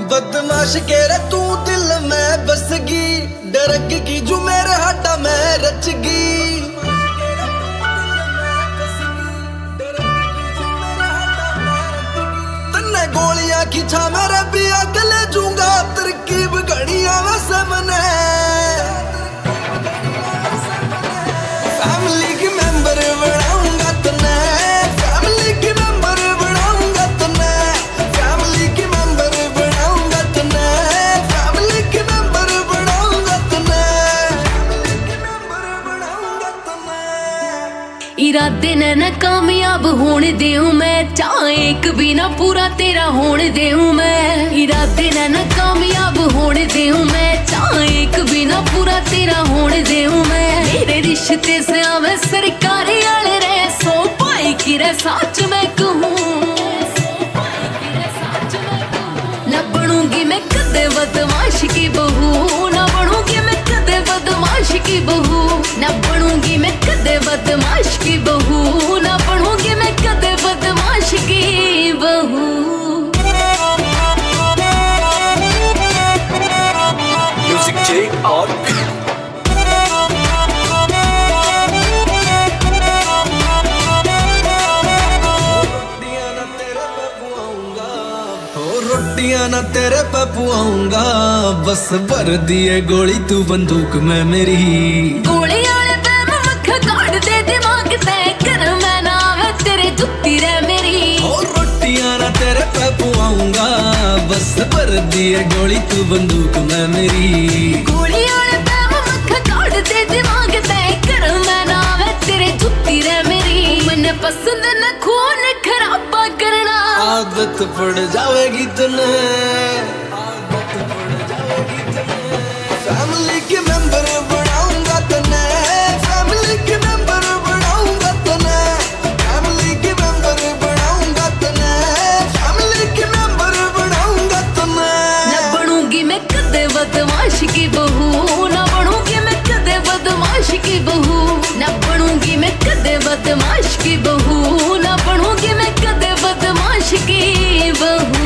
बदमाश के रे तू दिल में बसगी, डरग की जो मेरे हटा में रचगी। तन्ने गोलियां खिंचा मेरे भी अगले जूंगा, तरकीब घड़िया वैसे मने फैमिली की मेंबर बनाऊंगा तन्ने, फैमिली की मेंबर बनाऊंगा तन्ने, फैमिली की मेंबर बनाऊंगा तन्ने, फैमिली की मेंबर बनाऊंगा तन्ने, बनाऊंगा तन्ने। इरादे न कामयाब होने देऊं मैं, चाहे एक भी ना पूरा तेरा होने देऊं मैं। इरादे न कामयाब होने देऊं मैं, चाहे एक भी ना पूरा तेरा होने देऊं मैं। मेरे रिश्ते से आवे सरकारी वाले रे, सो भाई की रे सच मैं कहूं, न बनूंगी मैं कदे बदमाश की बहू, न बनूंगी मैं कदे बदमाश की बहू, न बनूंगी मैं कदे बदमाश की बहू, न बनूंगी मैं कदे बदमाश की बहू। म्यूजिक चेक और रोटियां ना तेरे पे पुआऊंगा, बस भर दिए गोली तू बंदूक में मेरी। गोली वाले पे मैं मक्खा काट दे दिमाग तय कर, मैं ना आवे तेरे जुत्ती रे मेरी। और रोटियां ना तेरे पे पुआऊंगा, बस भर दिए गोली तू बंदूक में मेरी। गोली वाले पे मैं मक्खा काट दे दिमाग तय कर, मैं ना आवे तेरे जुत्ती रे मेरी। मैंने पसंद न खून खराबा करना, आदत पड़ जाएगी तने, आदत पड़ जाएगी तने। फैमिली के मेंबर बनाऊंगा तने, फैमिली के मेंबर बनाऊंगा तने, फैमिली के मेंबर बनाऊंगा तने, फैमिली के मेंबर बनाऊंगा तने। न बनूंगी मैं कदे बदमाश की बहू, न बनूंगी मैं कदे बदमाश की बहू, न बनूंगी मैं कदे बदमाश की बहू, न बनूंगी मैं कदे बदमाश की बहू।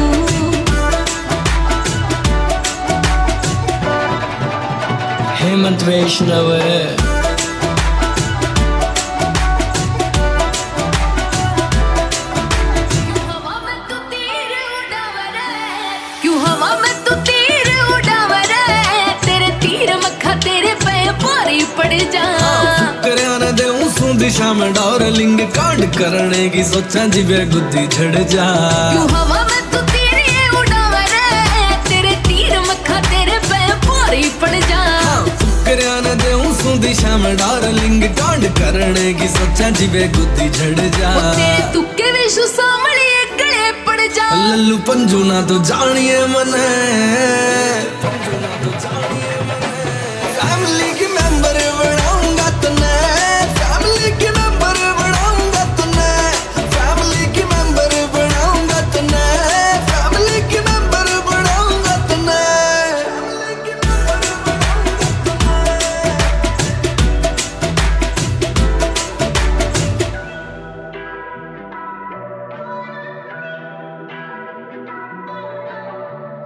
हेमंत वैष्णव क्यों हवा में तू तीर उड़ावे रे, तेरे तीर मक्खा तेरे पे भारी पड़ जा। कराना दे उसू दिशा में डार्लिंग, कांड करने की सोचा जिवे गुद्दी झड़ जा। क्यों हवा में तू तीर उड़ावे रे, तेरे तीर मक्खा तेरे पे भारी पड़ जा। कराना दे उसू दिशा में डार्लिंग, कांड करने की सोचा जिवे गुद्दी झड़ जा। तेरे तुक्के विशु सामने गले पड़ जा। लल्लू पंजू ना तो जानिए मने,